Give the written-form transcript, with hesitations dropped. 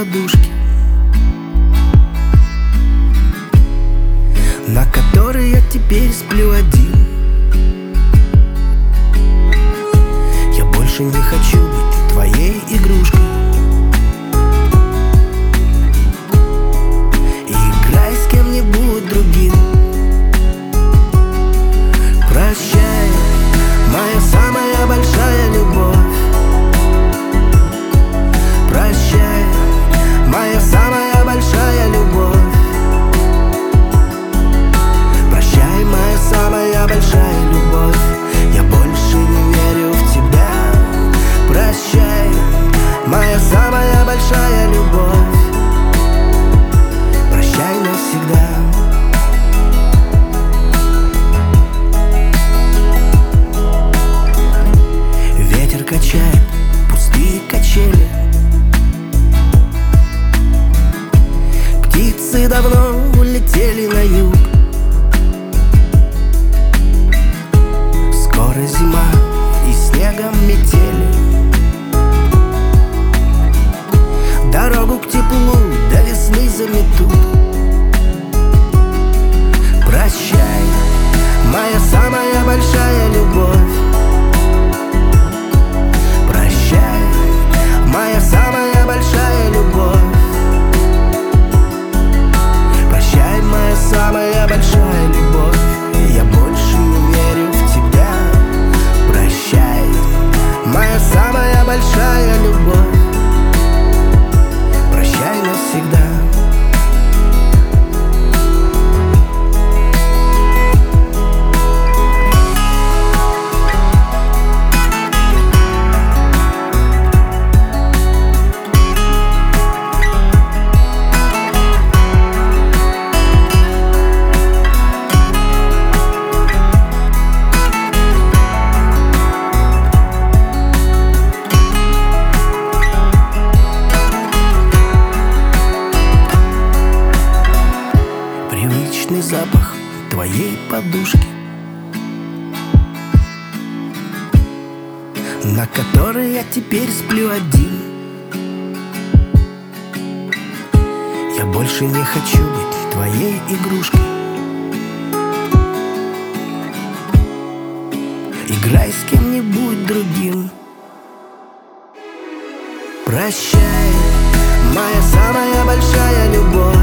подушки, на которой я теперь сплю один. Я больше не хочу быть твоей игрушкой. Играй с кем-нибудь другим. Прощай, моя самая большая любовь. Прощай, моя самая большая любовь. Прощай, моя самая большая любовь. Я больше не верю в тебя. Прощай, моя самая большая любовь. Прощай навсегда. Ветер качает пустые качели. Птицы давно улетели на юг. Скоро зима и снегом метели. Дорогу к теплу до весны заметут. Прощай, моя самая большая любовь. Прощай, моя самая большая любовь. Прощай, моя самая большая любовь. Я больше не верю в тебя. Прощай, моя самая большая любовь. Прощай навсегда. Привычный запах твоей подушки, на которой я теперь сплю один. Я больше не хочу быть твоей игрушкой. Играй с кем-нибудь другим. Прощай, моя самая большая любовь.